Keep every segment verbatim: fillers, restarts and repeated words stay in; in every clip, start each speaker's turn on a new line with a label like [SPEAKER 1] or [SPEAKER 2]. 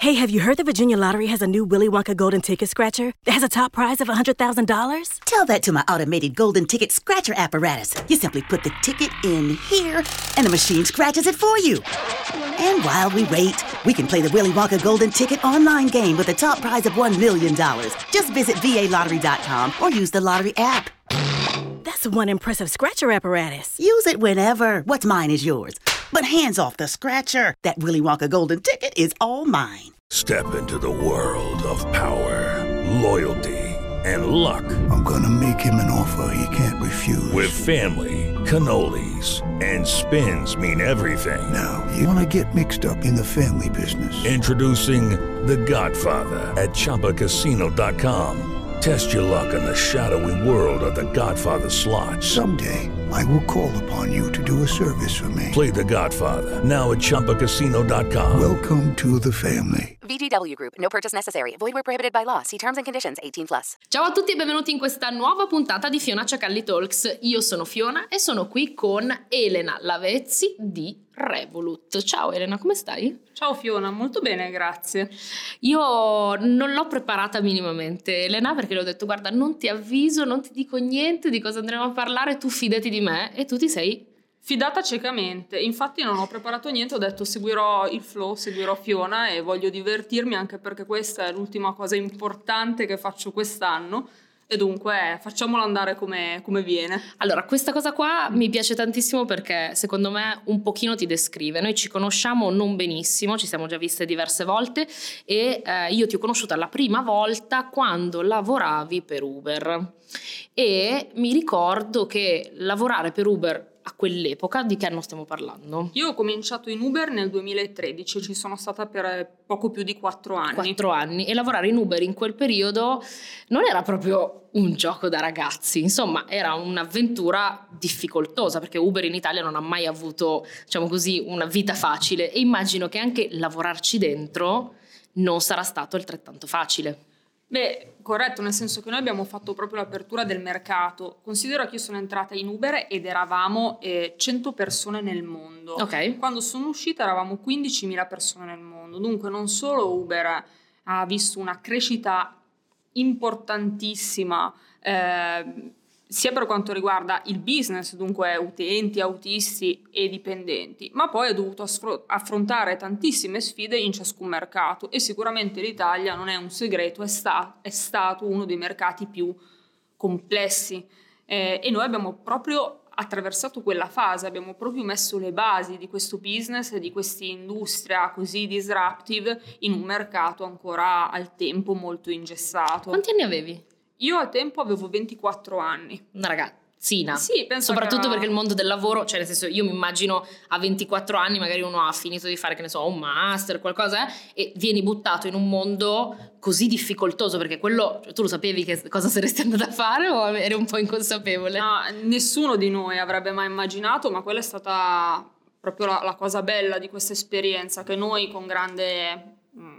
[SPEAKER 1] Hey, have you heard the Virginia Lottery has a new Willy Wonka Golden Ticket Scratcher that has a top prize of one hundred thousand dollars?
[SPEAKER 2] Tell that to my automated Golden Ticket Scratcher apparatus. You simply put the ticket in here, and the machine scratches it for you. And while we wait, we can play the Willy Wonka Golden Ticket online game with a top prize of one million dollars. Just visit V A lottery dot com or use the lottery app.
[SPEAKER 1] That's one impressive scratcher apparatus.
[SPEAKER 2] Use it whenever. What's mine is yours. But hands off the scratcher. That Willy Wonka Golden Ticket is all mine.
[SPEAKER 3] Step into the world of power, loyalty, and luck.
[SPEAKER 4] I'm gonna make him an offer he can't refuse.
[SPEAKER 3] With family, cannolis, and spins mean everything.
[SPEAKER 4] Now, you wanna get mixed up in the family business.
[SPEAKER 3] Introducing The Godfather at Chumba Casino dot com. Test your luck in the shadowy world of The Godfather slot.
[SPEAKER 4] Someday, I will call upon you to do a service for me.
[SPEAKER 3] Play The Godfather, now at Chumba Casino dot com.
[SPEAKER 4] Welcome to the family.
[SPEAKER 5] V G W Group, no purchase necessary. Void where prohibited by law. See terms and conditions, eighteen plus.
[SPEAKER 6] Ciao a tutti e benvenuti in questa nuova puntata di Fiona Ciacalli Talks. Io sono Fiona e sono qui con Elena Lavezzi di Revolut. Ciao Elena, come stai?
[SPEAKER 7] Ciao Fiona, molto bene, grazie.
[SPEAKER 6] Io non l'ho preparata minimamente, Elena, perché le ho detto guarda, non ti avviso, non ti dico niente di cosa andremo a parlare, tu fidati di me, e tu ti sei
[SPEAKER 7] fidata ciecamente. Infatti non ho preparato niente, ho detto seguirò il flow, seguirò Fiona e voglio divertirmi, anche perché questa è l'ultima cosa importante che faccio quest'anno. E dunque facciamolo andare come, come viene.
[SPEAKER 6] Allora, questa cosa qua mi piace tantissimo perché secondo me un pochino ti descrive. Noi ci conosciamo non benissimo, ci siamo già viste diverse volte e eh, io ti ho conosciuta la prima volta quando lavoravi per Uber. E mi ricordo che lavorare per Uber a quell'epoca, di che anno stiamo parlando?
[SPEAKER 7] Io ho cominciato in Uber nel duemilatredici, ci sono stata per poco più di quattro anni.
[SPEAKER 6] Quattro anni, e lavorare in Uber in quel periodo non era proprio un gioco da ragazzi, insomma era un'avventura difficoltosa perché Uber in Italia non ha mai avuto, diciamo così, una vita facile e immagino che anche lavorarci dentro non sarà stato altrettanto facile.
[SPEAKER 7] Beh, corretto, nel senso che noi abbiamo fatto proprio l'apertura del mercato. Considero che io sono entrata in Uber ed eravamo eh, cento persone nel mondo.
[SPEAKER 6] Ok.
[SPEAKER 7] Quando sono uscita eravamo quindicimila persone nel mondo. Dunque non solo Uber ha visto una crescita importantissima, eh, sia per quanto riguarda il business, dunque utenti, autisti e dipendenti, ma poi ha dovuto affrontare tantissime sfide in ciascun mercato e sicuramente l'Italia, non è un segreto, è, sta- è stato uno dei mercati più complessi eh, e noi abbiamo proprio attraversato quella fase, abbiamo proprio messo le basi di questo business e di questa industria così disruptive in un mercato ancora al tempo molto ingessato.
[SPEAKER 6] Quanti anni avevi?
[SPEAKER 7] Io al tempo avevo ventiquattro anni.
[SPEAKER 6] Una ragazzina.
[SPEAKER 7] Sì, penso
[SPEAKER 6] soprattutto
[SPEAKER 7] che era...
[SPEAKER 6] perché il mondo del lavoro, cioè nel senso io mi immagino a ventiquattro anni magari uno ha finito di fare, che ne so, un master, qualcosa, eh, e vieni buttato in un mondo così difficoltoso, perché quello, cioè, tu lo sapevi che cosa saresti andata a fare o eri un po' inconsapevole?
[SPEAKER 7] No, nessuno di noi avrebbe mai immaginato, ma quella è stata proprio la, la cosa bella di questa esperienza, che noi con grande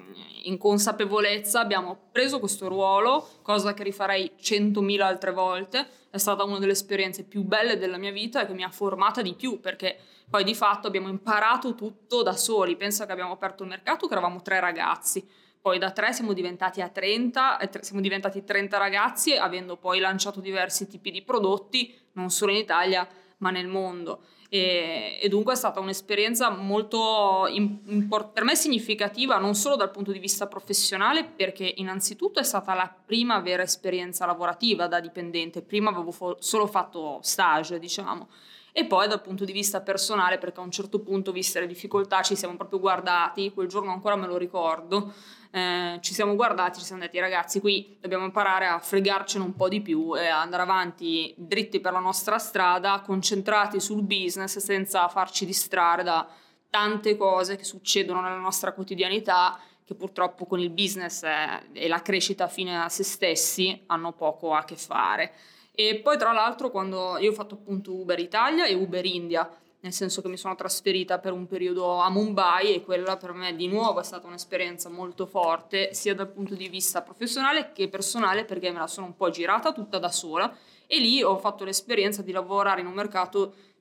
[SPEAKER 7] inconsapevolezza abbiamo preso questo ruolo, cosa che rifarei centomila altre volte. È stata una delle esperienze più belle della mia vita e che mi ha formata di più, perché poi di fatto abbiamo imparato tutto da soli. Pensa che abbiamo aperto il mercato che eravamo tre ragazzi, poi da tre siamo diventati a trenta, e siamo diventati trenta ragazzi, avendo poi lanciato diversi tipi di prodotti non solo in Italia ma nel mondo. E, e dunque è stata un'esperienza molto import- per me significativa, non solo dal punto di vista professionale, perché innanzitutto è stata la prima vera esperienza lavorativa da dipendente. Prima avevo fo- solo fatto stage, diciamo, e poi dal punto di vista personale, perché a un certo punto, viste le difficoltà, ci siamo proprio guardati, quel giorno ancora me lo ricordo, eh, ci siamo guardati, ci siamo detti ragazzi, qui dobbiamo imparare a fregarcene un po' di più e andare avanti dritti per la nostra strada, concentrati sul business senza farci distrarre da tante cose che succedono nella nostra quotidianità, che purtroppo con il business e la crescita fine a se stessi hanno poco a che fare. E poi tra l'altro, quando io ho fatto appunto Uber Italia e Uber India, nel senso che mi sono trasferita per un periodo a Mumbai, e quella per me di nuovo è stata un'esperienza molto forte, sia dal punto di vista professionale che personale, perché me la sono un po' girata tutta da sola e lì ho fatto l'esperienza di lavorare in un mercato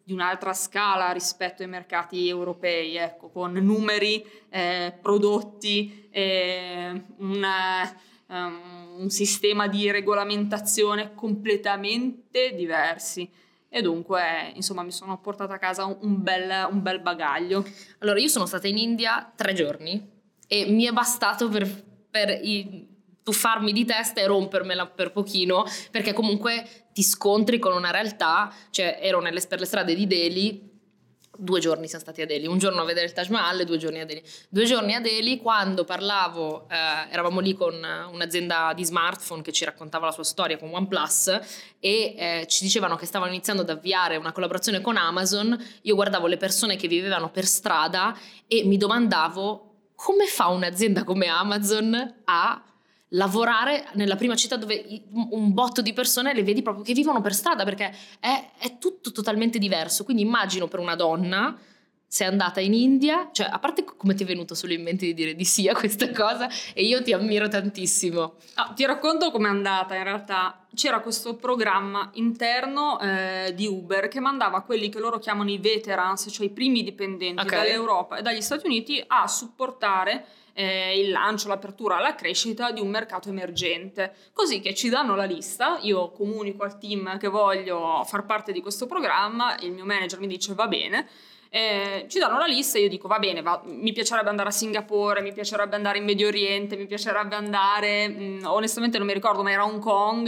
[SPEAKER 7] di un'altra scala rispetto ai mercati europei, ecco, con numeri, eh, prodotti, eh, un, um, un sistema di regolamentazione completamente diversi. E dunque, insomma, mi sono portata a casa un bel, un bel bagaglio.
[SPEAKER 6] Allora, io sono stata in India tre giorni e mi è bastato per, per i, tuffarmi di testa e rompermela per pochino, perché comunque ti scontri con una realtà. Cioè, ero nelle, per le strade di Delhi, due giorni siamo stati a Delhi, un giorno a vedere il Taj Mahal e due giorni a Delhi. Due giorni a Delhi, quando parlavo, eh, eravamo lì con un'azienda di smartphone che ci raccontava la sua storia con OnePlus e eh, ci dicevano che stavano iniziando ad avviare una collaborazione con Amazon. Io guardavo le persone che vivevano per strada e mi domandavo come fa un'azienda come Amazon a lavorare nella prima città dove un botto di persone le vedi proprio che vivono per strada, perché è, è tutto totalmente diverso. Quindi immagino per una donna, sei andata in India, cioè a parte come ti è venuto solo in mente di dire di sì a questa cosa, e io ti ammiro tantissimo.
[SPEAKER 7] Ah, ti racconto com'è andata. In realtà c'era questo programma interno eh, di Uber che mandava quelli che loro chiamano i veterans, cioè i primi dipendenti, okay, dall'Europa e dagli Stati Uniti a supportare Eh, il lancio, l'apertura, la crescita di un mercato emergente, così che ci danno la lista, io comunico al team che voglio far parte di questo programma, il mio manager mi dice va bene, eh, ci danno la lista e io dico va bene, va, mi piacerebbe andare a Singapore, mi piacerebbe andare in Medio Oriente, mi piacerebbe andare, mh, onestamente non mi ricordo, ma era Hong Kong,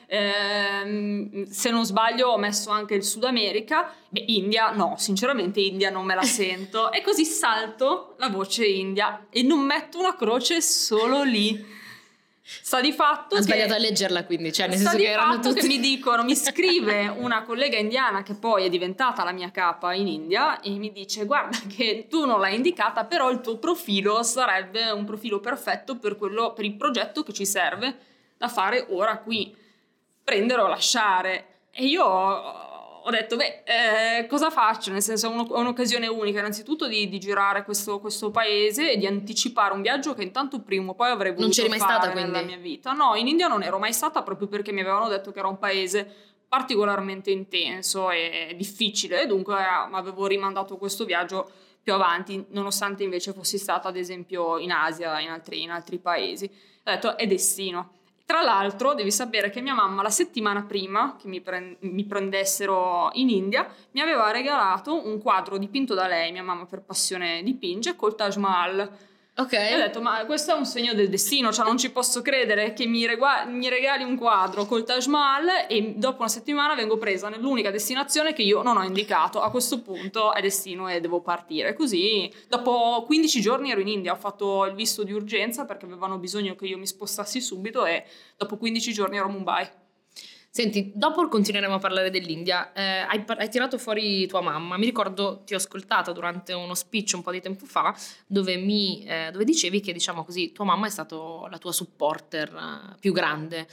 [SPEAKER 7] eh, se non sbaglio ho messo anche il Sud America. Beh, India no, sinceramente India non me la sento, e così salto la voce India e non metto una croce solo lì. Sta di fatto
[SPEAKER 6] ha
[SPEAKER 7] che
[SPEAKER 6] sbagliato a leggerla, quindi cioè nel
[SPEAKER 7] sta
[SPEAKER 6] senso
[SPEAKER 7] di
[SPEAKER 6] che erano
[SPEAKER 7] fatto
[SPEAKER 6] tutti
[SPEAKER 7] che mi dicono, mi scrive una collega indiana che poi è diventata la mia capa in India e mi dice guarda che tu non l'hai indicata, però il tuo profilo sarebbe un profilo perfetto per quello, per il progetto che ci serve da fare ora qui, prendere o lasciare. E io ho detto beh, eh, cosa faccio? Nel senso, è un'occasione unica innanzitutto di, di girare questo, questo paese e di anticipare un viaggio che intanto prima o poi avrei voluto
[SPEAKER 6] non c'eri mai
[SPEAKER 7] fare
[SPEAKER 6] stata, quindi?
[SPEAKER 7] nella mia vita. No, in India non ero mai stata, proprio perché mi avevano detto che era un paese particolarmente intenso e difficile, e dunque eh, avevo rimandato questo viaggio più avanti, nonostante invece fossi stata ad esempio in Asia, in altri, in altri paesi. Ho detto è destino. Tra l'altro devi sapere che mia mamma la settimana prima che mi, pre- mi prendessero in India mi aveva regalato un quadro dipinto da lei, mia mamma per passione dipinge, col Taj Mahal.
[SPEAKER 6] Ok.
[SPEAKER 7] E ho detto ma questo è un segno del destino, cioè non ci posso credere che mi, regua- mi regali un quadro col Taj Mahal e dopo una settimana vengo presa nell'unica destinazione che io non ho indicato. A questo punto è destino e devo partire. Così dopo quindici giorni ero in India, ho fatto il visto di urgenza perché avevano bisogno che io mi spostassi subito e dopo quindici giorni ero a Mumbai.
[SPEAKER 6] Senti, dopo continueremo a parlare dell'India. Eh, hai, hai tirato fuori tua mamma. Mi ricordo, ti ho ascoltata durante uno speech un po' di tempo fa dove, mi, eh, dove dicevi che, diciamo così, tua mamma è stata la tua supporter uh, più grande.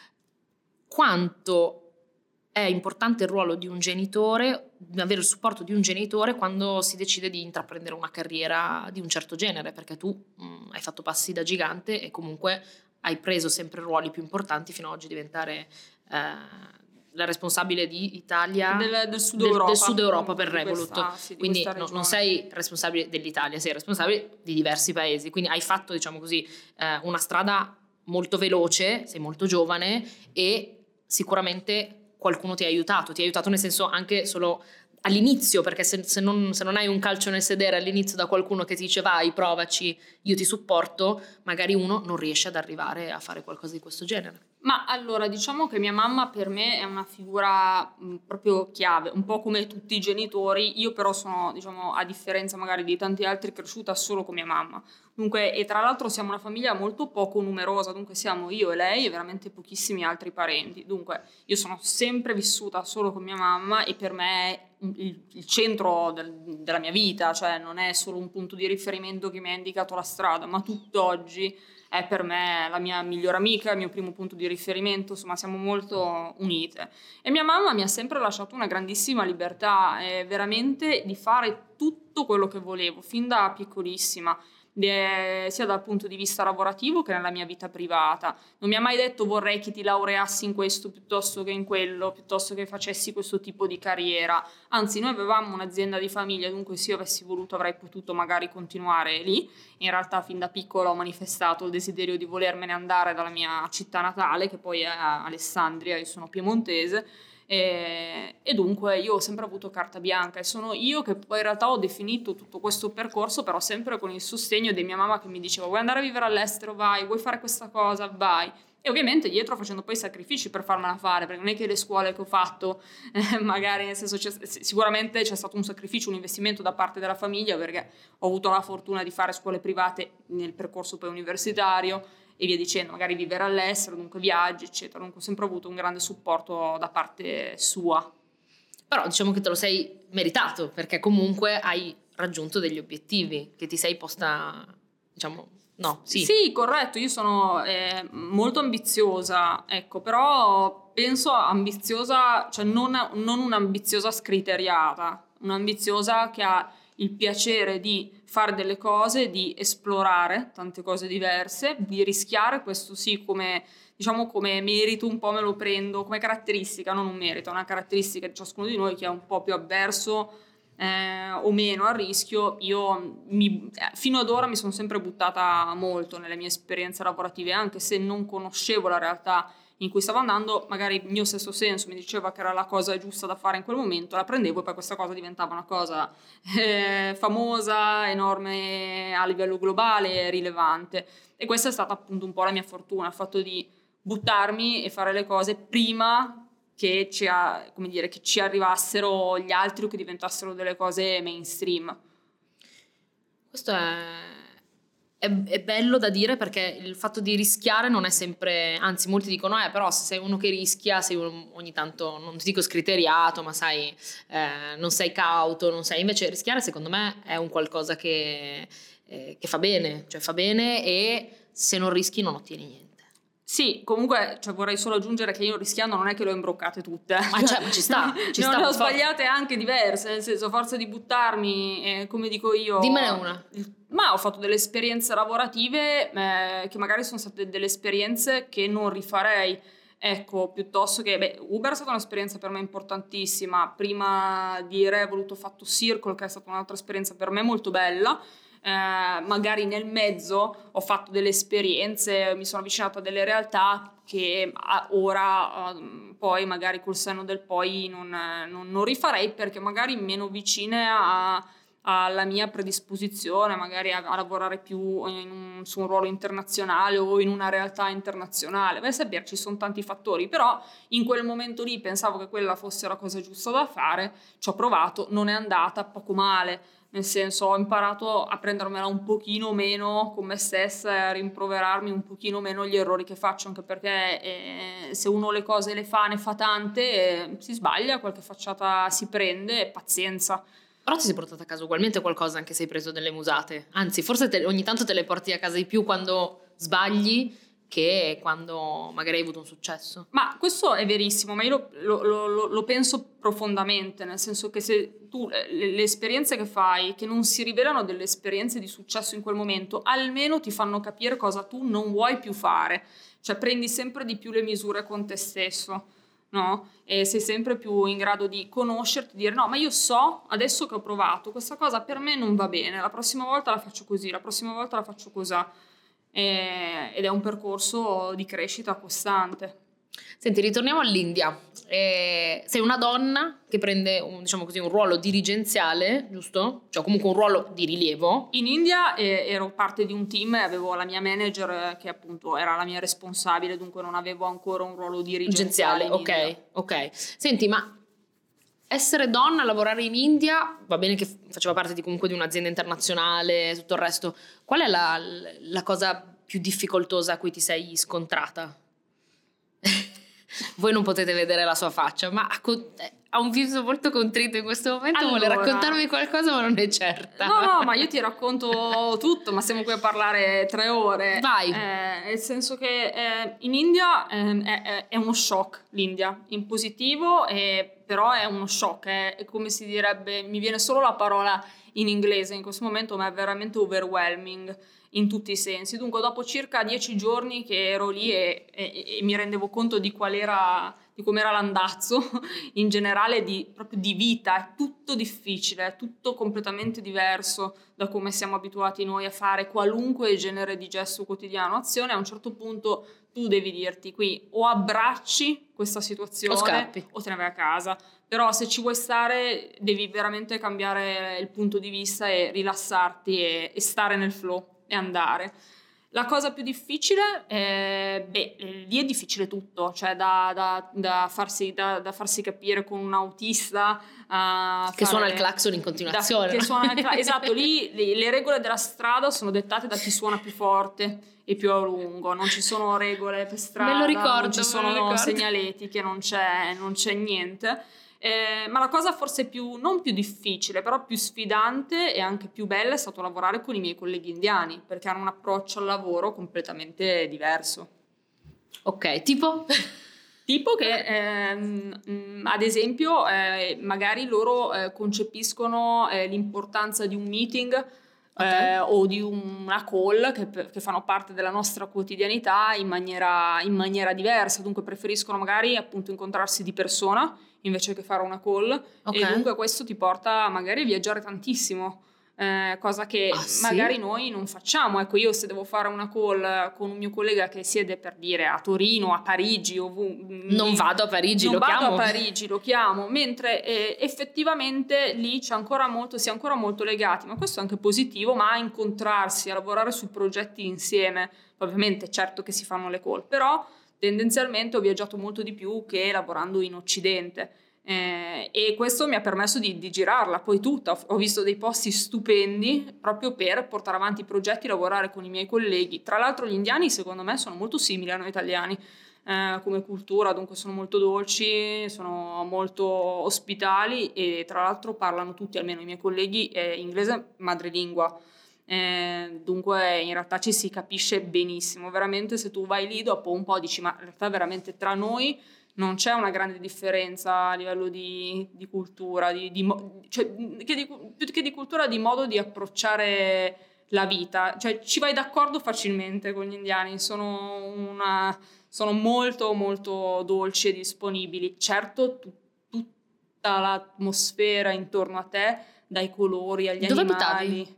[SPEAKER 6] Quanto è importante il ruolo di un genitore, avere il supporto di un genitore quando si decide di intraprendere una carriera di un certo genere? Perché tu mh, hai fatto passi da gigante e comunque hai preso sempre ruoli più importanti fino ad oggi diventare eh, la responsabile di Italia
[SPEAKER 7] del, del Sud
[SPEAKER 6] del,
[SPEAKER 7] Europa,
[SPEAKER 6] del Sud Europa per
[SPEAKER 7] di
[SPEAKER 6] Revolut,
[SPEAKER 7] questa, sì, di
[SPEAKER 6] quindi
[SPEAKER 7] questa
[SPEAKER 6] no, non
[SPEAKER 7] regione.
[SPEAKER 6] sei responsabile dell'Italia, sei responsabile di diversi paesi, quindi hai fatto, diciamo così, eh, una strada molto veloce, sei molto giovane e sicuramente qualcuno ti ha aiutato, ti ha aiutato nel senso anche solo all'inizio, perché se, se, non, se non hai un calcio nel sedere all'inizio da qualcuno che ti dice vai, provaci, io ti supporto, magari uno non riesce ad arrivare a fare qualcosa di questo genere.
[SPEAKER 7] Ma allora, diciamo che mia mamma per me è una figura mh, proprio chiave, un po' come tutti i genitori. Io però sono, diciamo, a differenza magari di tanti altri, cresciuta solo con mia mamma. Dunque, e tra l'altro siamo una famiglia molto poco numerosa, dunque siamo io e lei e veramente pochissimi altri parenti. Dunque, io sono sempre vissuta solo con mia mamma e per me è il, il centro del, della mia vita, cioè non è solo un punto di riferimento che mi ha indicato la strada, ma tutt'oggi è per me la mia migliore amica, il mio primo punto di riferimento, insomma siamo molto unite. E mia mamma mi ha sempre lasciato una grandissima libertà, eh, veramente di fare tutto quello che volevo, fin da piccolissima. de- sia dal punto di vista lavorativo che nella mia vita privata. Non mi ha mai detto vorrei che ti laureassi in questo piuttosto che in quello, piuttosto che facessi questo tipo di carriera. Anzi, noi avevamo un'azienda di famiglia, dunque se io avessi voluto avrei potuto magari continuare lì. In realtà fin da piccola ho manifestato il desiderio di volermene andare dalla mia città natale, che poi è Alessandria, io sono piemontese. E, e dunque io ho sempre avuto carta bianca e sono io che poi in realtà ho definito tutto questo percorso, però sempre con il sostegno di mia mamma che mi diceva vuoi andare a vivere all'estero, vai, vuoi fare questa cosa, vai. E ovviamente dietro facendo poi sacrifici per farmela fare, perché non è che le scuole che ho fatto eh, magari nel senso c'è, sicuramente c'è stato un sacrificio, un investimento da parte della famiglia, perché ho avuto la fortuna di fare scuole private nel percorso poi universitario e via dicendo, magari vivere all'estero, dunque viaggi, eccetera. Dunque ho sempre avuto un grande supporto da parte sua.
[SPEAKER 6] Però diciamo che te lo sei meritato, perché comunque hai raggiunto degli obiettivi che ti sei posta, diciamo, no, sì.
[SPEAKER 7] Sì, corretto, io sono eh, molto ambiziosa, ecco, però penso ambiziosa, cioè non, non un'ambiziosa scriteriata, un'ambiziosa che ha il piacere di fare delle cose, di esplorare tante cose diverse, di rischiare, questo sì, come diciamo come merito un po' me lo prendo, come caratteristica, non un merito, è una caratteristica di ciascuno di noi che è un po' più avverso eh, o meno al rischio. Io mi, eh, fino ad ora mi sono sempre buttata molto nelle mie esperienze lavorative, anche se non conoscevo la realtà in cui stavo andando, magari il mio sesto senso mi diceva che era la cosa giusta da fare in quel momento, la prendevo e poi questa cosa diventava una cosa eh, famosa, enorme a livello globale, rilevante. E questa è stata appunto un po' la mia fortuna, il fatto di buttarmi e fare le cose prima che ci, come dire, che ci arrivassero gli altri o che diventassero delle cose mainstream.
[SPEAKER 6] Questo è... È, è bello da dire, perché il fatto di rischiare non è sempre, anzi molti dicono eh però se sei uno che rischia sei uno, ogni tanto, non ti dico scriteriato, ma sai eh, non sei cauto, non sei, invece rischiare secondo me è un qualcosa che, eh, che fa bene, cioè fa bene, e se non rischi non ottieni niente.
[SPEAKER 7] Sì, comunque cioè, vorrei solo aggiungere che io rischiando non è che le ho imbroccate tutte.
[SPEAKER 6] Ma, cioè, ma ci sta, ci
[SPEAKER 7] non
[SPEAKER 6] sta.
[SPEAKER 7] Le ho sbagliate anche diverse, nel senso, a forza di buttarmi, eh, come dico io...
[SPEAKER 6] Dimmene una.
[SPEAKER 7] Ma ho fatto delle esperienze lavorative eh, che magari sono state delle esperienze che non rifarei. Ecco, piuttosto che... Beh, Uber è stata un'esperienza per me importantissima. Prima di Revolut ho fatto Circle, che è stata un'altra esperienza per me molto bella. Eh, magari nel mezzo ho fatto delle esperienze, mi sono avvicinata a delle realtà che ora eh, poi magari col senno del poi non, non, non rifarei, perché magari meno vicine a, alla mia predisposizione, magari a, a lavorare più in un, su un ruolo internazionale o in una realtà internazionale. Beh, sapere, ci sono tanti fattori, però in quel momento lì pensavo che quella fosse la cosa giusta da fare, ci ho provato, non è andata poco male. Nel senso, ho imparato a prendermela un pochino meno con me stessa e a rimproverarmi un pochino meno gli errori che faccio, anche perché eh, se uno le cose le fa, ne fa tante, eh, si sbaglia, qualche facciata si prende, pazienza.
[SPEAKER 6] Però ti sei portata a casa ugualmente qualcosa, anche se hai preso delle musate. Anzi, forse te, ogni tanto te le porti a casa di più quando sbagli che quando magari hai avuto un successo.
[SPEAKER 7] Ma questo è verissimo, ma io lo, lo, lo, lo penso profondamente, nel senso che se tu le, le esperienze che fai, che non si rivelano delle esperienze di successo in quel momento, almeno ti fanno capire cosa tu non vuoi più fare, cioè prendi sempre di più le misure con te stesso, no? E sei sempre più in grado di conoscerti, dire no, ma io so, adesso che ho provato, questa cosa per me non va bene, la prossima volta la faccio così, la prossima volta la faccio così. Eh, ed è un percorso di crescita costante.
[SPEAKER 6] Senti, ritorniamo all'India. Eh, sei una donna che prende un, diciamo così, un ruolo dirigenziale, giusto? Cioè comunque un ruolo di rilievo.
[SPEAKER 7] In India eh, ero parte di un team e avevo la mia manager eh, che appunto era la mia responsabile, dunque non avevo ancora un ruolo dirigenziale.
[SPEAKER 6] Ok, ok. Senti, ma essere donna, lavorare in India, va bene che faceva parte di, comunque di un'azienda internazionale, tutto il resto. Qual è la, la cosa più difficoltosa a cui ti sei scontrata? Voi non potete vedere la sua faccia, ma ha un viso molto contrito in questo momento,
[SPEAKER 7] Allora,
[SPEAKER 6] vuole raccontarmi qualcosa ma non è certa.
[SPEAKER 7] No, no, ma io ti racconto tutto, ma siamo qui a parlare tre ore.
[SPEAKER 6] Vai.
[SPEAKER 7] Eh, nel senso che eh, in India eh, è, è uno shock, l'India, in positivo, eh, però è uno shock, è, è come si direbbe, mi viene solo la parola in inglese in questo momento, ma è veramente overwhelming in tutti i sensi. Dunque dopo circa dieci giorni che ero lì e, e, e mi rendevo conto di qual era, di com'era l'andazzo in generale di, proprio di vita, è tutto difficile, è tutto completamente diverso da come siamo abituati noi a fare qualunque genere di gesto quotidiano, azione. A un certo punto tu devi dirti qui o abbracci questa situazione
[SPEAKER 6] o scappi
[SPEAKER 7] o te ne vai a casa. Però se ci vuoi stare devi veramente cambiare il punto di vista e rilassarti e, e stare nel flow e andare. La cosa più difficile, è, beh, lì è difficile tutto, cioè da, da, da, farsi, da, da farsi capire con un autista a
[SPEAKER 6] che
[SPEAKER 7] fare,
[SPEAKER 6] suona il clacson in continuazione.
[SPEAKER 7] Da, che suona il cla- esatto, lì le, le regole della strada sono dettate da chi suona più forte e più a lungo, non ci sono regole per strada,
[SPEAKER 6] me lo ricordo,
[SPEAKER 7] non ci sono segnaletiche, non c'è, non c'è niente. Eh, ma la cosa forse più, non più difficile, però più sfidante e anche più bella è stato lavorare con i miei colleghi indiani, perché hanno un approccio al lavoro completamente diverso.
[SPEAKER 6] Ok, tipo?
[SPEAKER 7] Tipo che, ehm, ad esempio, eh, magari loro eh, concepiscono eh, l'importanza di un meeting
[SPEAKER 6] Okay.
[SPEAKER 7] Eh, o di una call che, che fanno parte della nostra quotidianità in maniera, in maniera diversa, dunque preferiscono magari appunto incontrarsi di persona invece che fare una call,
[SPEAKER 6] Okay.
[SPEAKER 7] e dunque questo ti porta magari a viaggiare tantissimo, eh, cosa che
[SPEAKER 6] Ah, sì?
[SPEAKER 7] magari noi non facciamo. Ecco, io se devo fare una call con un mio collega che siede per dire a Torino, a Parigi, ovunque,
[SPEAKER 6] Non vado a Parigi,
[SPEAKER 7] non
[SPEAKER 6] lo
[SPEAKER 7] vado
[SPEAKER 6] chiamo.
[SPEAKER 7] a Parigi, lo chiamo, mentre eh, effettivamente lì c'è ancora molto, si è ancora molto legati, ma questo è anche positivo, ma a incontrarsi, a lavorare su progetti insieme. Ovviamente certo che si fanno le call, però tendenzialmente ho viaggiato molto di più che lavorando in Occidente. Eh, e questo mi ha permesso di, di girarla poi tutta. Ho visto dei posti stupendi proprio per portare avanti i progetti, lavorare con i miei colleghi. Tra l'altro gli indiani secondo me sono molto simili a noi italiani eh, come cultura, dunque sono molto dolci, sono molto ospitali e tra l'altro parlano tutti, almeno i miei colleghi, eh, inglese madrelingua. Eh, dunque in realtà ci si capisce benissimo, veramente. Se tu vai lì dopo un po' dici ma in realtà veramente tra noi non c'è una grande differenza a livello di, di cultura, di, di, cioè, che di, più che di cultura, di modo di approcciare la vita. Cioè ci vai d'accordo facilmente con gli indiani, sono, una, sono molto molto dolci e disponibili. Certo tu, tutta l'atmosfera intorno a te, dai colori agli
[SPEAKER 6] Dove
[SPEAKER 7] animali.
[SPEAKER 6] abitavi?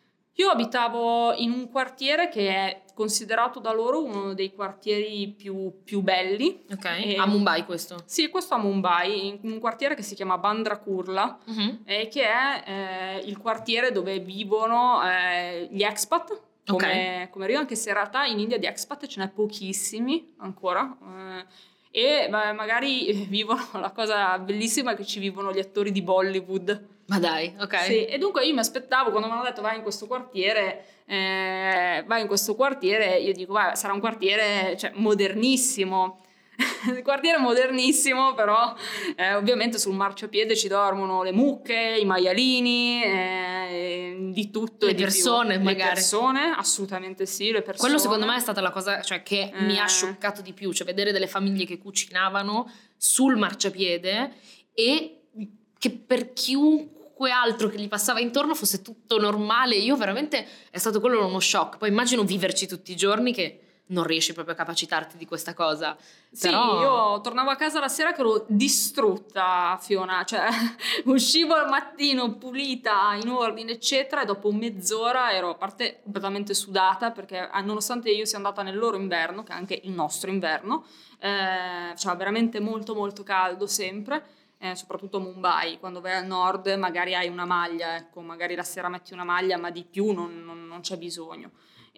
[SPEAKER 7] Io abitavo in un quartiere che è considerato da loro uno dei quartieri più, più belli.
[SPEAKER 6] Ok,
[SPEAKER 7] E,
[SPEAKER 6] a Mumbai questo?
[SPEAKER 7] Sì, questo a Mumbai, in un quartiere che si chiama Bandra Kurla,
[SPEAKER 6] Uh-huh.
[SPEAKER 7] eh, che è eh, il quartiere dove vivono eh, gli expat, come,
[SPEAKER 6] Okay.
[SPEAKER 7] come io, anche se in realtà in India di expat ce n'è pochissimi ancora. Eh, e beh, magari vivono, la cosa bellissima è che ci vivono gli attori di Bollywood.
[SPEAKER 6] Ma dai, ok.
[SPEAKER 7] Sì, e dunque io mi aspettavo, quando mi hanno detto vai in questo quartiere, eh, vai in questo quartiere, io dico vai, sarà un quartiere, cioè, modernissimo. Il quartiere modernissimo, però eh, ovviamente sul marciapiede ci dormono le mucche, i maialini, eh, di tutto
[SPEAKER 6] Le
[SPEAKER 7] e di
[SPEAKER 6] persone,
[SPEAKER 7] più.
[SPEAKER 6] magari.
[SPEAKER 7] Le persone, assolutamente sì, le persone.
[SPEAKER 6] Quello secondo me è stata la cosa, cioè, che
[SPEAKER 7] Eh.
[SPEAKER 6] mi ha scioccato di più, cioè vedere delle famiglie che cucinavano sul marciapiede e che per chiunque altro che gli passava intorno fosse tutto normale. Io veramente, è stato quello uno shock. Poi immagino viverci tutti i giorni che non riesci proprio a capacitarti di questa cosa.
[SPEAKER 7] Sì,
[SPEAKER 6] Però...
[SPEAKER 7] io tornavo a casa la sera che ero distrutta, Fiona, cioè uscivo al mattino pulita, in ordine, eccetera, e dopo mezz'ora ero a parte completamente sudata, perché nonostante io sia andata nel loro inverno, che è anche il nostro inverno, eh, cioè veramente molto molto caldo sempre, eh, soprattutto a Mumbai. Quando vai al nord magari hai una maglia, ecco, magari la sera metti una maglia, ma di più non, non, non c'è bisogno.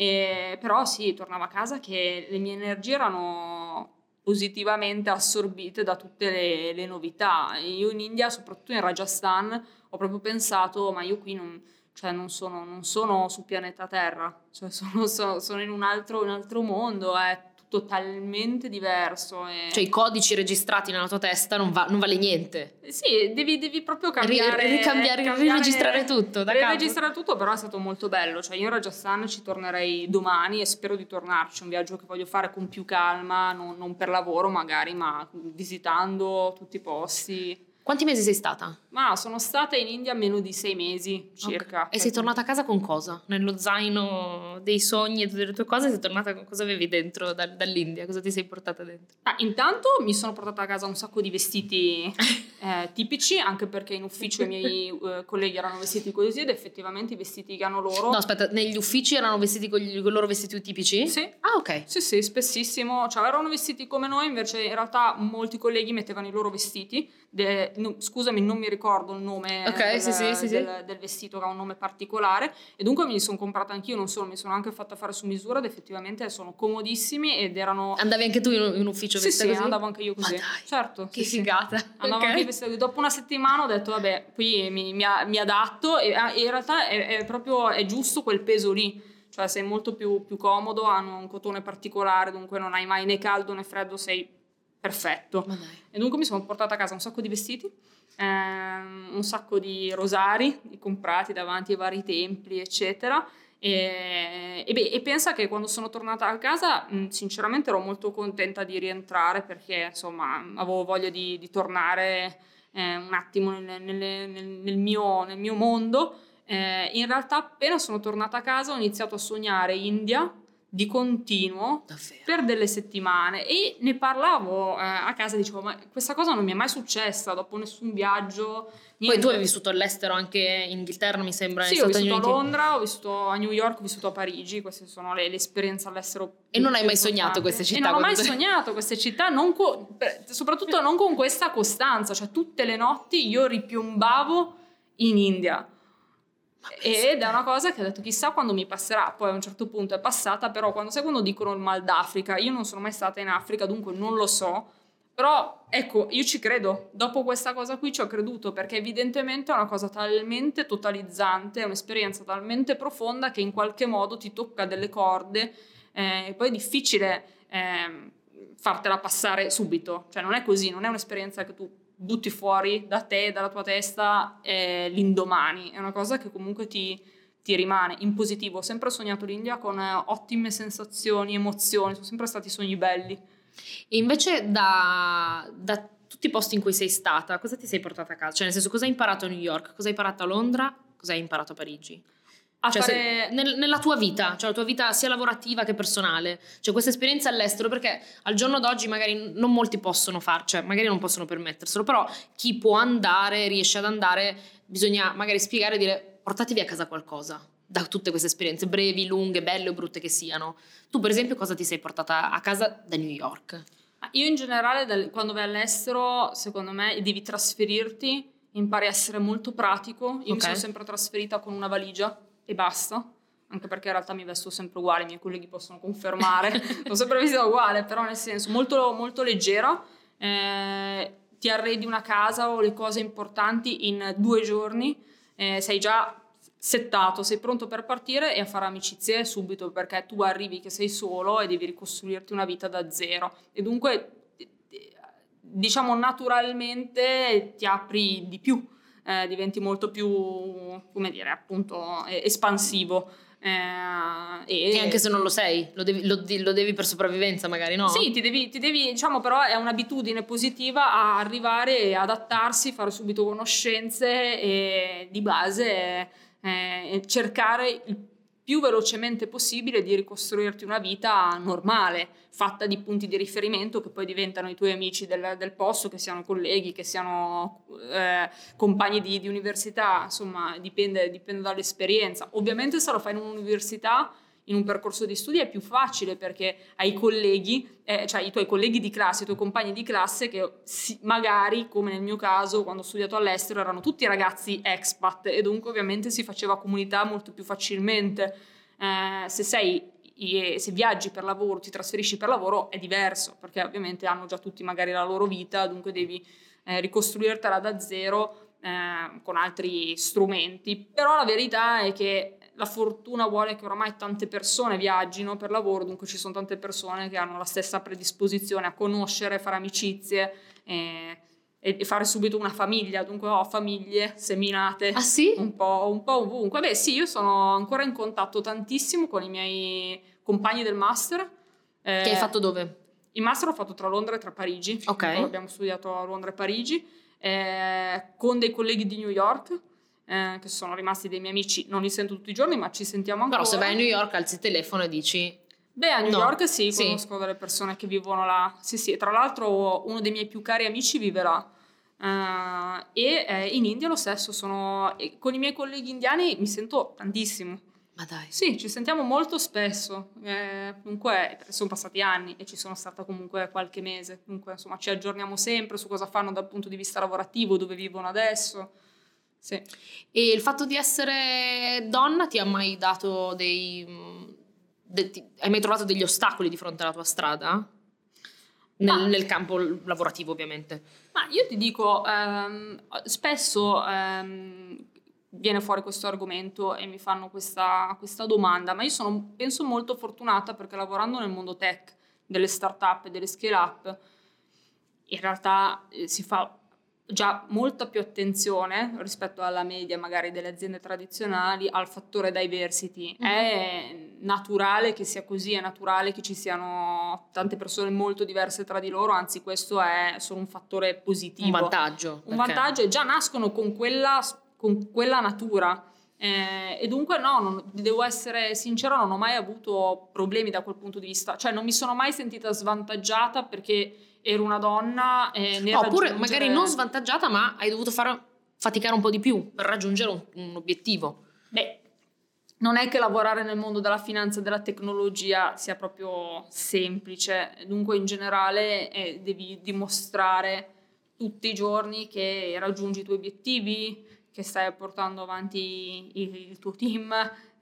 [SPEAKER 7] E, però sì, tornavo a casa che le mie energie erano positivamente assorbite da tutte le, le novità. Io in India, soprattutto in Rajasthan, ho proprio pensato ma io qui non, cioè non, sono, non sono su pianeta Terra, cioè sono, sono, sono in un altro, un altro mondo, è tutto talmente diverso. E...
[SPEAKER 6] Cioè i codici registrati nella tua testa non, va, non vale niente.
[SPEAKER 7] Sì, devi, devi proprio cambiare,
[SPEAKER 6] Ri- ricambiare,
[SPEAKER 7] cambiare,
[SPEAKER 6] riregistrare tutto da capo.
[SPEAKER 7] Riregistrare tutto, però è stato molto bello. Cioè io in Rajasthan ci tornerei domani e spero di tornarci. È un viaggio che voglio fare con più calma, non, non per lavoro magari, ma visitando tutti i posti.
[SPEAKER 6] Quanti mesi sei stata?
[SPEAKER 7] Ma sono stata in India meno di sei mesi circa.
[SPEAKER 6] Okay. E sei tornata a casa con cosa? Nello zaino dei sogni e tutte le tue cose sei tornata con cosa avevi dentro da, dall'India? Cosa ti sei portata dentro?
[SPEAKER 7] Ah, intanto mi sono portata a casa un sacco di vestiti eh, tipici, anche perché in ufficio i miei eh, colleghi erano vestiti così ed effettivamente i vestiti che hanno loro...
[SPEAKER 6] No, aspetta, negli uffici erano vestiti con, gli, con i loro vestiti tipici?
[SPEAKER 7] Sì.
[SPEAKER 6] Ah, ok.
[SPEAKER 7] Sì, sì, spessissimo. Cioè erano vestiti come noi, invece in realtà molti colleghi mettevano i loro vestiti. De, no, scusami, non mi ricordo il nome
[SPEAKER 6] okay,
[SPEAKER 7] del,
[SPEAKER 6] sì, sì, sì,
[SPEAKER 7] del,
[SPEAKER 6] sì.
[SPEAKER 7] del vestito, che ha un nome particolare, e dunque me li sono comprata anch'io, non solo, mi sono anche fatta fare su misura ed effettivamente sono comodissimi ed erano...
[SPEAKER 6] Andavi anche tu in, in ufficio
[SPEAKER 7] sì,
[SPEAKER 6] vestita
[SPEAKER 7] sì,
[SPEAKER 6] così?
[SPEAKER 7] andavo anche io così.
[SPEAKER 6] Ma dai,
[SPEAKER 7] certo,
[SPEAKER 6] che
[SPEAKER 7] sì,
[SPEAKER 6] figata.
[SPEAKER 7] Sì. Andavo
[SPEAKER 6] Okay.
[SPEAKER 7] anche io vestita. Dopo una settimana ho detto vabbè, qui mi, mi, mi adatto e, e in realtà è, è proprio è giusto quel peso lì. Cioè sei molto più, più comodo, hanno un cotone particolare, dunque non hai mai né caldo né freddo, sei perfetto.
[SPEAKER 6] Ma dai.
[SPEAKER 7] E dunque mi sono portata a casa un sacco di vestiti, ehm, un sacco di rosari comprati davanti ai vari templi, eccetera. E, e, beh, e pensa che quando sono tornata a casa mh, sinceramente ero molto contenta di rientrare, perché insomma avevo voglia di, di tornare eh, un attimo nel, nel, nel, nel, mio, nel mio mondo. Eh, in realtà appena sono tornata a casa ho iniziato a sognare India di continuo.
[SPEAKER 6] Davvero?
[SPEAKER 7] Per delle settimane, e ne parlavo eh, a casa, dicevo ma questa cosa non mi è mai successa dopo nessun viaggio, niente.
[SPEAKER 6] Poi tu hai vissuto all'estero anche in Inghilterra, mi sembra.
[SPEAKER 7] Sì, ho vissuto a Londra, ho vissuto a New York, ho vissuto a Parigi, queste sono le, le esperienze all'estero.
[SPEAKER 6] E non hai mai
[SPEAKER 7] importanti.
[SPEAKER 6] Sognato queste città?
[SPEAKER 7] E non ho mai
[SPEAKER 6] tu...
[SPEAKER 7] sognato queste città, non co- soprattutto non con questa costanza, cioè tutte le notti io ripiombavo in India. Ed è una cosa che ho detto chissà quando mi passerà. Poi a un certo punto è passata, però quando sai quando dicono il mal d'Africa, io non sono mai stata in Africa, dunque non lo so, però ecco, io ci credo. Dopo questa cosa qui ci ho creduto, perché evidentemente è una cosa talmente totalizzante, è un'esperienza talmente profonda che in qualche modo ti tocca delle corde eh, e poi è difficile eh, fartela passare subito. Cioè non è così, non è un'esperienza che tu butti fuori da te, dalla tua testa eh, l'indomani. È una cosa che comunque ti, ti rimane in positivo. Ho sempre sognato l'India con eh, ottime sensazioni, emozioni, sono sempre stati sogni belli.
[SPEAKER 6] E invece da, da tutti i posti in cui sei stata, cosa ti sei portata a casa? Cioè nel senso, cosa hai imparato a New York, cosa hai imparato a Londra, cosa hai imparato a Parigi?
[SPEAKER 7] A
[SPEAKER 6] cioè,
[SPEAKER 7] fare...
[SPEAKER 6] se, nel, nella tua vita, cioè la tua vita sia lavorativa che personale, cioè questa esperienza all'estero, perché al giorno d'oggi magari non molti possono far, cioè magari non possono permetterselo, però chi può andare, riesce ad andare, bisogna magari spiegare e dire portatevi a casa qualcosa da tutte queste esperienze, brevi, lunghe, belle o brutte che siano. Tu per esempio cosa ti sei portata a casa da New York?
[SPEAKER 7] Io in generale quando vai all'estero, secondo me devi trasferirti, impari a essere molto pratico. Io okay. mi sono sempre trasferita con una valigia e basta, anche perché in realtà mi vesto sempre uguale, i miei colleghi possono confermare, sono sempre vestita uguale, però nel senso molto, molto leggera, eh, ti arredi una casa o le cose importanti in due giorni, eh, sei già settato, sei pronto per partire e a fare amicizie subito, perché tu arrivi che sei solo e devi ricostruirti una vita da zero e dunque diciamo naturalmente ti apri di più. Eh, diventi molto più, come dire, appunto eh, espansivo eh, e,
[SPEAKER 6] e anche se non lo sei, lo devi, lo, lo devi per sopravvivenza magari, no?
[SPEAKER 7] Sì, ti devi, ti devi, diciamo, però è un'abitudine positiva a arrivare e adattarsi, fare subito conoscenze e di base eh, cercare il più velocemente possibile di ricostruirti una vita normale, fatta di punti di riferimento che poi diventano i tuoi amici del, del posto, che siano colleghi, che siano eh, compagni di, di università, insomma dipende, dipende dall'esperienza. Ovviamente se lo fai in un'università, in un percorso di studi è più facile perché hai colleghi, eh, cioè i tuoi colleghi di classe, i tuoi compagni di classe che si, magari, come nel mio caso, quando ho studiato all'estero, erano tutti ragazzi expat e dunque ovviamente si faceva comunità molto più facilmente. Eh, se sei, se viaggi per lavoro, ti trasferisci per lavoro, è diverso perché ovviamente hanno già tutti magari la loro vita, dunque devi eh, ricostruirtela da zero eh, con altri strumenti. Però la verità è che la fortuna vuole che oramai tante persone viaggino per lavoro, dunque ci sono tante persone che hanno la stessa predisposizione a conoscere, fare amicizie e, e fare subito una famiglia, dunque ho famiglie seminate
[SPEAKER 6] ah, sì?
[SPEAKER 7] un po', un po' ovunque. Beh sì, io sono ancora in contatto tantissimo con i miei compagni del master.
[SPEAKER 6] Eh, che hai fatto dove?
[SPEAKER 7] Il master l'ho fatto tra Londra e tra Parigi,
[SPEAKER 6] okay.
[SPEAKER 7] Abbiamo studiato a Londra e Parigi, eh, con dei colleghi di New York, eh, che sono rimasti dei miei amici, non li sento tutti i giorni ma ci sentiamo ancora.
[SPEAKER 6] Però se vai a New York alzi il telefono e dici...
[SPEAKER 7] Beh, a New
[SPEAKER 6] no.
[SPEAKER 7] York sì,
[SPEAKER 6] sì,
[SPEAKER 7] conosco delle persone che vivono là, sì sì, tra l'altro uno dei miei più cari amici vive là, uh, e eh, in India lo stesso, sono, e con i miei colleghi indiani mi sento tantissimo.
[SPEAKER 6] Ma dai.
[SPEAKER 7] Sì, ci sentiamo molto spesso, eh, dunque sono passati anni e ci sono stata comunque qualche mese, dunque insomma ci aggiorniamo sempre su cosa fanno dal punto di vista lavorativo, dove vivono adesso. Sì.
[SPEAKER 6] E il fatto di essere donna ti ha mai dato dei... De, ti, hai mai trovato degli ostacoli di fronte alla tua strada? Nel,
[SPEAKER 7] Ma,
[SPEAKER 6] nel campo lavorativo ovviamente.
[SPEAKER 7] Ma io ti dico, ehm, spesso... Ehm, viene fuori questo argomento e mi fanno questa, questa domanda, ma io sono, penso, molto fortunata perché lavorando nel mondo tech, delle start-up e delle scale-up, in realtà eh, si fa già molta più attenzione rispetto alla media magari delle aziende tradizionali al fattore diversity. Mm-hmm. È naturale che sia così, è naturale che ci siano tante persone molto diverse tra di loro, anzi questo è solo un fattore positivo.
[SPEAKER 6] Un vantaggio.
[SPEAKER 7] Un
[SPEAKER 6] perché...
[SPEAKER 7] vantaggio, e già nascono con quella... con quella natura, eh, e dunque no, non, devo essere sincera, non ho mai avuto problemi da quel punto di vista, cioè non mi sono mai sentita svantaggiata perché ero una donna e nel
[SPEAKER 6] no, oppure
[SPEAKER 7] raggiungere...
[SPEAKER 6] magari non svantaggiata, ma hai dovuto fare faticare un po' di più per raggiungere un, un obiettivo.
[SPEAKER 7] Beh, non è che lavorare nel mondo della finanza e della tecnologia sia proprio semplice, dunque in generale eh, devi dimostrare tutti i giorni che raggiungi i tuoi obiettivi, che stai portando avanti il, il tuo team,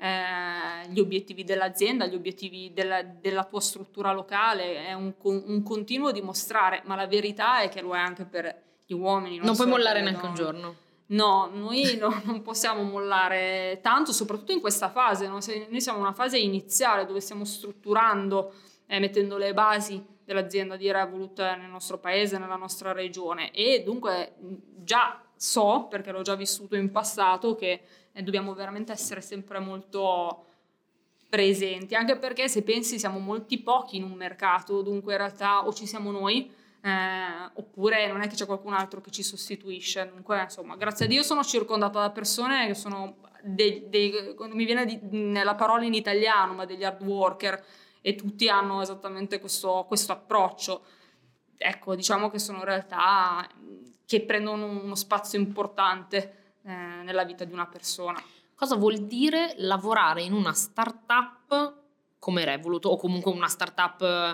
[SPEAKER 7] eh, gli obiettivi dell'azienda, gli obiettivi della, della tua struttura locale, è un, un continuo dimostrare, ma la verità è che lo è anche per gli uomini. Non,
[SPEAKER 6] non puoi mollare
[SPEAKER 7] neanche
[SPEAKER 6] donne. Un giorno.
[SPEAKER 7] No, noi no, non possiamo mollare tanto, soprattutto in questa fase, no? Se noi siamo in una fase iniziale dove stiamo strutturando, eh, mettendo le basi dell'azienda di Revolut nel nostro paese, nella nostra regione, e dunque già so, perché l'ho già vissuto in passato, che eh, dobbiamo veramente essere sempre molto presenti, anche perché se pensi siamo molti pochi in un mercato, dunque in realtà o ci siamo noi eh, oppure non è che c'è qualcun altro che ci sostituisce, dunque insomma grazie a Dio sono circondata da persone che sono dei, dei, mi viene di, la parola in italiano, ma degli hard worker, e tutti hanno esattamente questo, questo approccio. Ecco, diciamo che sono realtà che prendono uno spazio importante eh, nella vita di una persona.
[SPEAKER 6] Cosa vuol dire lavorare in una startup come Revolut o comunque una startup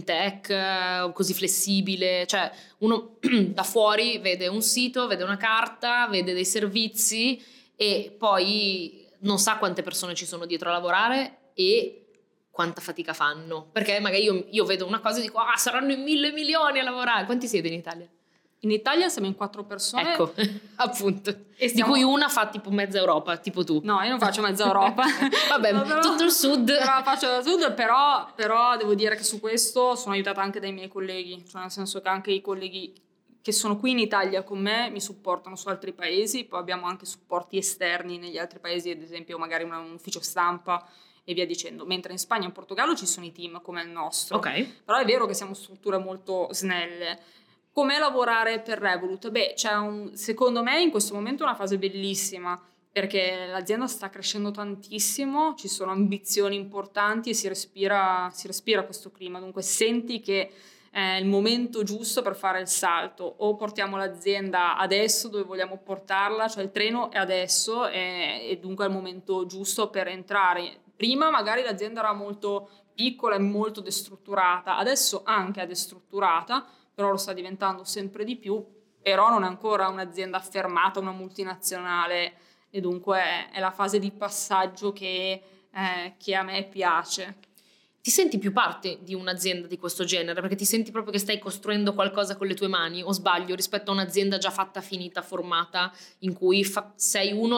[SPEAKER 6] fintech così flessibile? Cioè uno da fuori vede un sito, vede una carta, vede dei servizi e poi non sa quante persone ci sono dietro a lavorare e quanta fatica fanno, perché magari io, io vedo una cosa e dico ah saranno in mille milioni a lavorare. Quanti siete in Italia?
[SPEAKER 7] In Italia siamo in quattro persone.
[SPEAKER 6] Ecco, appunto.
[SPEAKER 7] E stiamo...
[SPEAKER 6] Di cui una fa tipo mezza Europa, tipo tu.
[SPEAKER 7] No, io non faccio mezza Europa.
[SPEAKER 6] Vabbè, no, però, tutto il sud.
[SPEAKER 7] Però faccio il sud, però, però devo dire che su questo sono aiutata anche dai miei colleghi, cioè nel senso che anche i colleghi che sono qui in Italia con me mi supportano su altri paesi, poi abbiamo anche supporti esterni negli altri paesi, ad esempio magari un, un ufficio stampa e via dicendo, mentre in Spagna e in Portogallo ci sono i team come il nostro.
[SPEAKER 6] Ok.
[SPEAKER 7] Però è vero che siamo strutture molto snelle. Com'è lavorare per Revolut? Beh, c'è un, secondo me in questo momento una fase bellissima, perché l'azienda sta crescendo tantissimo, ci sono ambizioni importanti e si respira, si respira questo clima, dunque senti che è il momento giusto per fare il salto, o portiamo l'azienda adesso dove vogliamo portarla, cioè il treno è adesso e, e dunque è il momento giusto per entrare. Prima magari l'azienda era molto piccola e molto destrutturata, adesso anche è destrutturata, però lo sta diventando sempre di più, però non è ancora un'azienda affermata, una multinazionale, e dunque è la fase di passaggio che, eh, che a me piace.
[SPEAKER 6] Ti senti più parte di un'azienda di questo genere? Perché ti senti proprio che stai costruendo qualcosa con le tue mani, o sbaglio, rispetto a un'azienda già fatta, finita, formata, in cui fa- sei uno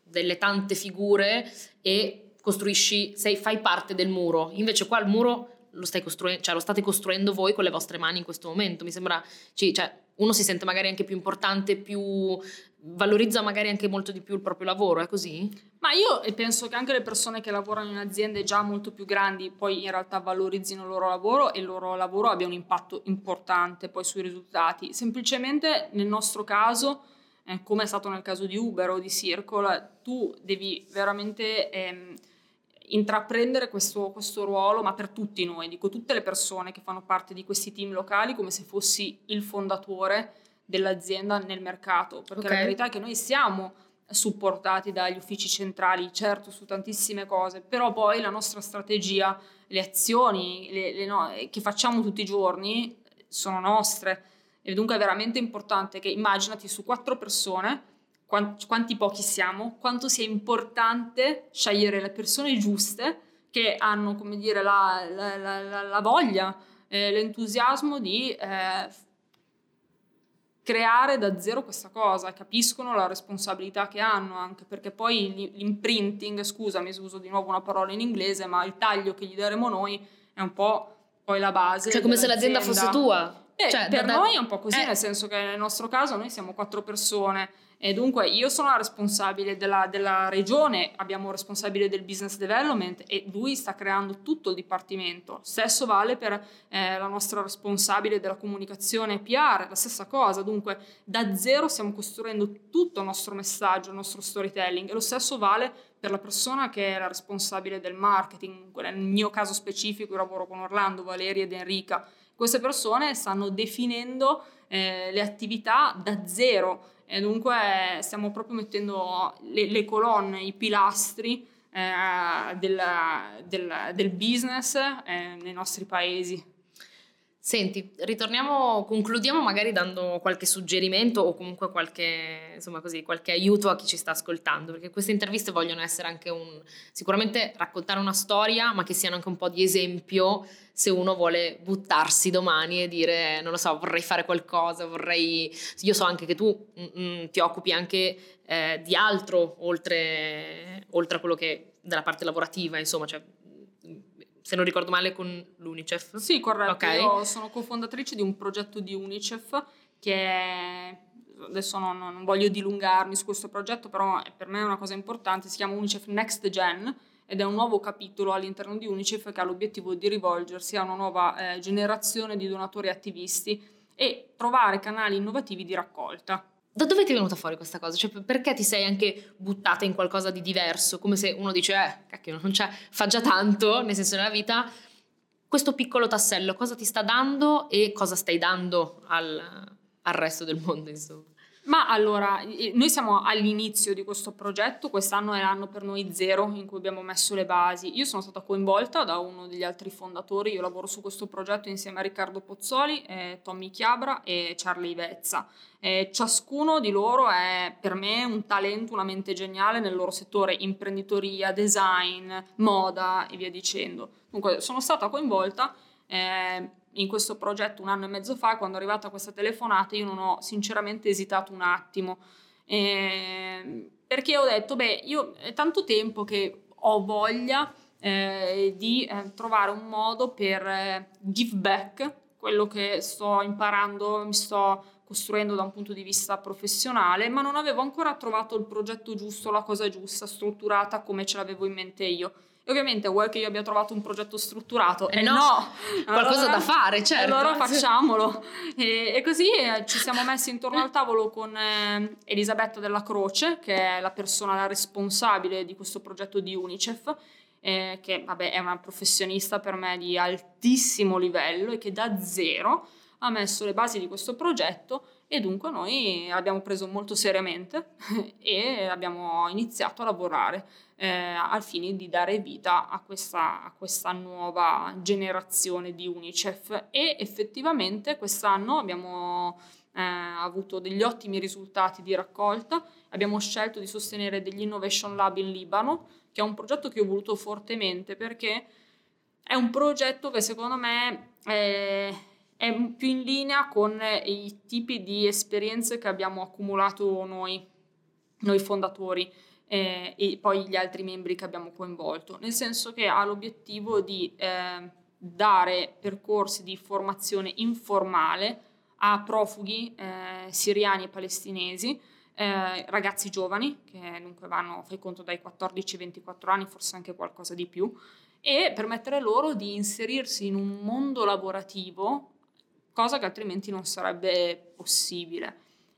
[SPEAKER 6] delle tante figure e costruisci, sei, fai parte del muro. Invece qua il muro lo stai costruendo, cioè lo state costruendo voi con le vostre mani in questo momento. Mi sembra, cioè uno si sente magari anche più importante, più valorizza magari anche molto di più il proprio lavoro, è così?
[SPEAKER 7] Ma io penso che anche le persone che lavorano in aziende già molto più grandi poi in realtà valorizzino il loro lavoro e il loro lavoro abbia un impatto importante poi sui risultati. Semplicemente nel nostro caso, eh, come è stato nel caso di Uber o di Circle, tu devi veramente ehm, intraprendere questo, questo ruolo, ma per tutti noi, dico tutte le persone che fanno parte di questi team locali, come se fossi il fondatore dell'azienda nel mercato, perché okay. La verità è che noi siamo supportati dagli uffici centrali, certo, su tantissime cose, però poi la nostra strategia, le azioni le, le no, che facciamo tutti i giorni sono nostre, e dunque è veramente importante che immaginati su quattro persone quanti, quanti pochi siamo, quanto sia importante scegliere le persone giuste che hanno, come dire, la, la, la, la voglia, eh, l'entusiasmo di eh, creare da zero questa cosa, capiscono la responsabilità che hanno, anche perché poi l'imprinting, scusami se uso di nuovo una parola in inglese, ma il taglio che gli daremo noi è un po' poi la base.
[SPEAKER 6] Cioè come se l'azienda fosse tua.
[SPEAKER 7] Eh,
[SPEAKER 6] cioè,
[SPEAKER 7] per
[SPEAKER 6] da,
[SPEAKER 7] noi è un po' così,
[SPEAKER 6] eh.
[SPEAKER 7] nel senso che nel nostro caso noi siamo quattro persone e dunque io sono la responsabile della, della regione, abbiamo un responsabile del business development e lui sta creando tutto il dipartimento. Stesso vale per eh, la nostra responsabile della comunicazione P R, la stessa cosa. Dunque da zero stiamo costruendo tutto il nostro messaggio, il nostro storytelling, e lo stesso vale per la persona che è la responsabile del marketing. Nel mio caso specifico io lavoro con Orlando, Valeria ed Enrica. Queste persone stanno definendo eh, le attività da zero e dunque stiamo proprio mettendo le, le colonne, i pilastri eh, del, del, del business eh, nei nostri paesi.
[SPEAKER 6] Senti, ritorniamo, concludiamo magari dando qualche suggerimento o comunque qualche, insomma così, qualche aiuto a chi ci sta ascoltando, perché queste interviste vogliono essere anche un, sicuramente raccontare una storia, ma che siano anche un po' di esempio se uno vuole buttarsi domani e dire, non lo so, vorrei fare qualcosa, vorrei, io so anche che tu mm, ti occupi anche eh, di altro oltre, oltre a quello che della parte lavorativa, insomma, cioè se non ricordo male con l'Unicef.
[SPEAKER 7] Sì, corretto.
[SPEAKER 6] Okay.
[SPEAKER 7] Io sono cofondatrice di un progetto di Unicef che è, adesso non, non voglio dilungarmi su questo progetto, però per me è una cosa importante, si chiama Unicef Next Gen ed è un nuovo capitolo all'interno di Unicef che ha l'obiettivo di rivolgersi a una nuova eh, generazione di donatori attivisti e trovare canali innovativi di raccolta.
[SPEAKER 6] Da dove ti è venuta fuori questa cosa? Cioè, perché ti sei anche buttata in qualcosa di diverso? Come se uno dice, eh, cacchio, non c'è, fa già tanto, nel senso nella vita. Questo piccolo tassello, cosa ti sta dando e cosa stai dando al, al resto del mondo, insomma?
[SPEAKER 7] Ma allora, noi siamo all'inizio di questo progetto, quest'anno è l'anno per noi zero in cui abbiamo messo le basi. Io sono stata coinvolta da uno degli altri fondatori, io lavoro su questo progetto insieme a Riccardo Pozzoli, eh, Tommy Chiabra e Charlie Vezza. Eh, ciascuno di loro è per me un talento, una mente geniale nel loro settore, imprenditoria, design, moda e via dicendo. Dunque sono stata coinvolta eh, in questo progetto un anno e mezzo fa. Quando è arrivata questa telefonata io non ho sinceramente esitato un attimo eh, perché ho detto beh io è tanto tempo che ho voglia eh, di eh, trovare un modo per eh, give back quello che sto imparando, mi sto costruendo da un punto di vista professionale, ma non avevo ancora trovato il progetto giusto, la cosa giusta, strutturata come ce l'avevo in mente io. E ovviamente vuoi che io abbia trovato un progetto strutturato?
[SPEAKER 6] Eh
[SPEAKER 7] eh
[SPEAKER 6] no,
[SPEAKER 7] no.
[SPEAKER 6] qualcosa
[SPEAKER 7] allora,
[SPEAKER 6] da fare, certo.
[SPEAKER 7] Allora facciamolo. E, e così eh, ci siamo messi intorno al tavolo con eh, Elisabetta Della Croce, che è la persona, la responsabile di questo progetto di Unicef, eh, che vabbè è una professionista per me di altissimo livello e che da zero ha messo le basi di questo progetto e dunque noi abbiamo preso molto seriamente e abbiamo iniziato a lavorare eh, al fine di dare vita a questa, a questa nuova generazione di Unicef e effettivamente quest'anno abbiamo eh, avuto degli ottimi risultati di raccolta. Abbiamo scelto di sostenere degli Innovation Lab in Libano, che è un progetto che ho voluto fortemente perché è un progetto che secondo me è è più in linea con i tipi di esperienze che abbiamo accumulato noi, noi fondatori. eh, e poi gli altri membri che abbiamo coinvolto, nel senso che ha l'obiettivo di eh, dare percorsi di formazione informale a profughi eh, siriani e palestinesi, eh, ragazzi giovani che dunque vanno, fai conto, dai quattordici ai ventiquattro anni, forse anche qualcosa di più, e permettere loro di inserirsi in un mondo lavorativo, cosa che altrimenti non sarebbe possibile.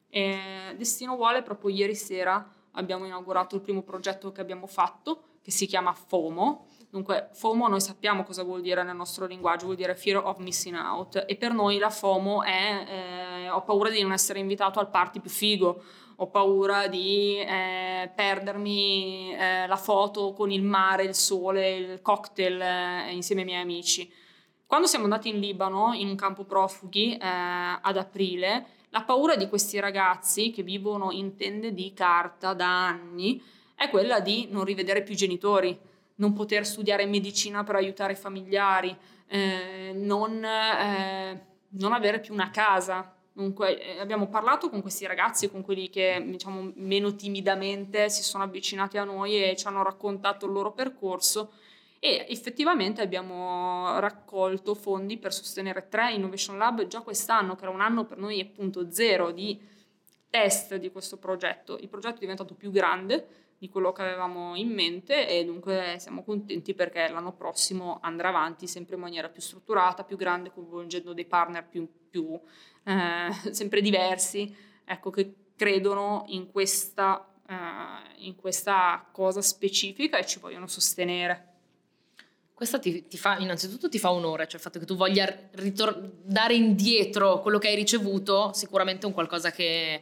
[SPEAKER 7] E Destino vuole, proprio ieri sera abbiamo inaugurato il primo progetto che abbiamo fatto, che si chiama FOMO. Dunque FOMO noi sappiamo cosa vuol dire nel nostro linguaggio, vuol dire Fear of Missing Out, e per noi la FOMO è eh, ho paura di non essere invitato al party più figo, ho paura di eh, perdermi eh, la foto con il mare, il sole, il cocktail eh, insieme ai miei amici. Quando siamo andati in Libano, in un campo profughi, eh, ad aprile, la paura di questi ragazzi che vivono in tende di carta da anni è quella di non rivedere più i genitori, non poter studiare medicina per aiutare i familiari, eh, non, eh, non avere più una casa. Dunque, eh, abbiamo parlato con questi ragazzi, con quelli che diciamo meno timidamente si sono avvicinati a noi e ci hanno raccontato il loro percorso, e effettivamente abbiamo raccolto fondi per sostenere tre Innovation Lab già quest'anno, che era un anno per noi appunto zero di test di questo progetto. Il progetto è diventato più grande di quello che avevamo in mente e dunque siamo contenti perché l'anno prossimo andrà avanti sempre in maniera più strutturata, più grande, coinvolgendo dei partner più, più eh, sempre diversi, ecco, che credono in questa, eh, in questa cosa specifica e ci vogliono sostenere.
[SPEAKER 6] Questa ti, ti fa, innanzitutto ti fa onore, cioè il fatto che tu voglia ritor- dare indietro quello che hai ricevuto, sicuramente è un qualcosa che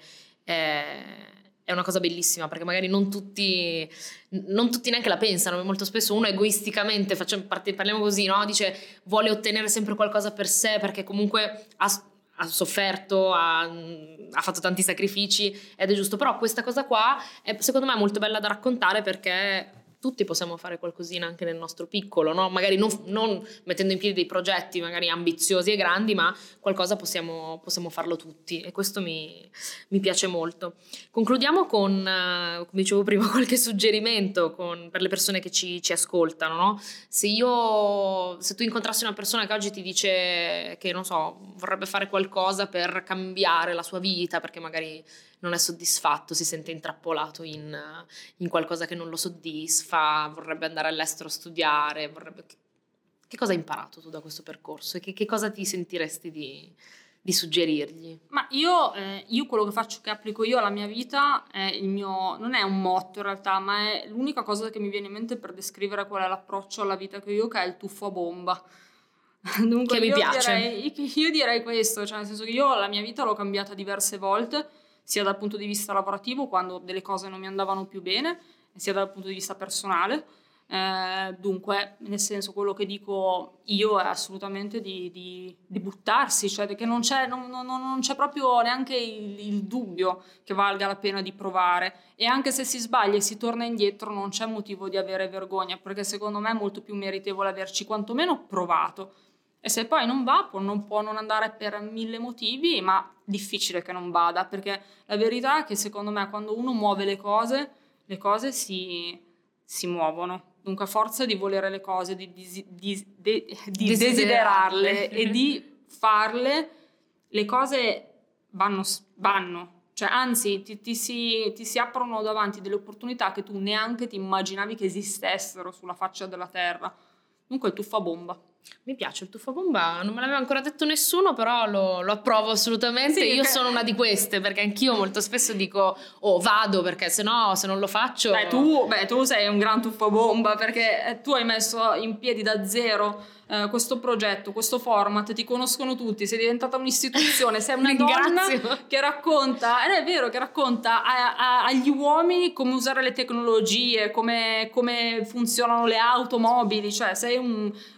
[SPEAKER 6] è, è una cosa bellissima, perché magari non tutti, non tutti neanche la pensano. Molto spesso uno egoisticamente, facciamo, parliamo così, no? Dice vuole ottenere sempre qualcosa per sé perché comunque ha, ha sofferto, ha, ha fatto tanti sacrifici ed è giusto, però questa cosa qua è secondo me molto bella da raccontare perché tutti possiamo fare qualcosina anche nel nostro piccolo, no? Magari non, non mettendo in piedi dei progetti magari ambiziosi e grandi, ma qualcosa possiamo, possiamo farlo tutti e questo mi, mi piace molto. Concludiamo con, uh, come dicevo prima, qualche suggerimento con, per le persone che ci, ci ascoltano, no? Se io, se tu incontrassi una persona che oggi ti dice che, non so, vorrebbe fare qualcosa per cambiare la sua vita perché magari non è soddisfatto, si sente intrappolato in, in qualcosa che non lo soddisfa, vorrebbe andare all'estero a studiare, vorrebbe... Che cosa hai imparato tu da questo percorso e che, che cosa ti sentiresti di, di suggerirgli?
[SPEAKER 7] Ma io, eh, io quello che faccio, che applico io alla mia vita, è il mio, non è un motto in realtà, ma è l'unica cosa che mi viene in mente per descrivere qual è l'approccio alla vita che io ho, che è il tuffo a bomba. Dunque,
[SPEAKER 6] che mi
[SPEAKER 7] io
[SPEAKER 6] piace.
[SPEAKER 7] Direi, io direi questo, cioè nel senso che io la mia vita l'ho cambiata diverse volte, sia dal punto di vista lavorativo, quando delle cose non mi andavano più bene, sia dal punto di vista personale. Eh, dunque, nel senso, quello che dico io è assolutamente di, di, di buttarsi, cioè che non c'è, non, non, non c'è proprio neanche il, il dubbio che valga la pena di provare, e anche se si sbaglia e si torna indietro non c'è motivo di avere vergogna, perché secondo me è molto più meritevole averci quantomeno provato. E se poi non va, può non, può non andare per mille motivi, ma difficile che non vada, perché la verità è che secondo me quando uno muove le cose, le cose si, si muovono. Dunque a forza di volere le cose, di, di, di, di, di desiderarle e di farle, le cose vanno, vanno. Cioè anzi ti, ti, si, ti si aprono davanti delle opportunità che tu neanche ti immaginavi che esistessero sulla faccia della terra. Dunque il tuffo a bomba.
[SPEAKER 6] Mi piace il tuffo a bomba, non me l'aveva ancora detto nessuno, però lo, lo approvo assolutamente. Sì, io che... sono una di queste, perché anch'io molto spesso dico oh vado, perché se no, se non lo faccio...
[SPEAKER 7] Beh tu, beh, tu sei un gran tuffo a bomba, perché tu hai messo in piedi da zero eh, questo progetto, questo format, ti conoscono tutti, sei diventata un'istituzione, sei una donna che racconta, ed è vero, che racconta a, a, agli uomini come usare le tecnologie, come, come funzionano le automobili, cioè sei un, un veramente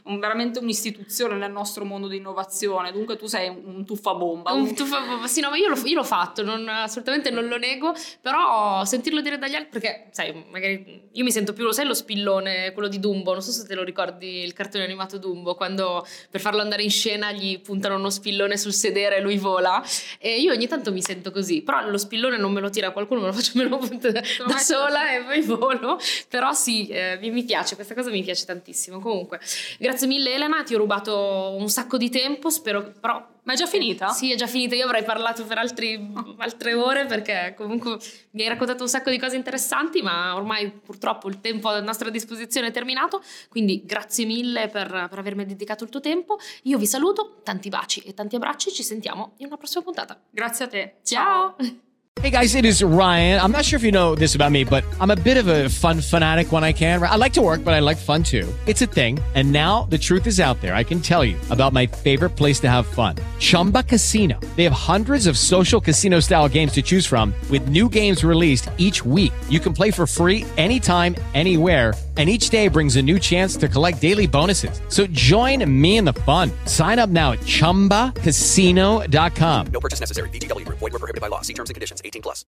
[SPEAKER 7] veramente un'istituzione nel nostro mondo di innovazione, dunque tu sei un tuffabomba.
[SPEAKER 6] Un tuffabomba, sì, no, ma io l'ho, io l'ho fatto, non, assolutamente non lo nego, però sentirlo dire dagli altri, perché sai, magari io mi sento più, lo sai lo spillone, quello di Dumbo, non so se te lo ricordi, il cartone animato Dumbo, quando per farlo andare in scena gli puntano uno spillone sul sedere e lui vola, e io ogni tanto mi sento così, però lo spillone non me lo tira qualcuno, me lo faccio, me lo punto da, da sola e poi volo, però sì, eh, mi, mi piace, questa cosa mi piace tantissimo. Comunque, grazie mille Elena, ti ho rubato un sacco di tempo, spero, però...
[SPEAKER 7] Ma è già finita?
[SPEAKER 6] Sì, è già finita, io avrei parlato per altri, altre ore perché comunque mi hai raccontato un sacco di cose interessanti, ma ormai purtroppo il tempo a nostra disposizione è terminato, quindi grazie mille per, per avermi dedicato il tuo tempo. Io vi saluto, tanti baci e tanti abbracci, ci sentiamo in una prossima puntata.
[SPEAKER 7] Grazie a te.
[SPEAKER 6] Ciao!
[SPEAKER 8] Hey guys, it is Ryan. I'm not sure if you know this about me, but I'm a bit of a fun fanatic when I can. I like to work, but I like fun too. It's a thing. And now the truth is out there. I can tell you about my favorite place to have fun. Chumba Casino. They have hundreds of social casino style games to choose from with new games released each week. You can play for free anytime, anywhere. And each day brings a new chance to collect daily bonuses. So join me in the fun. Sign up now at chumba casino dot com.
[SPEAKER 9] No purchase necessary. V G W Group. Void where prohibited by law. See terms and conditions. eighteen plus.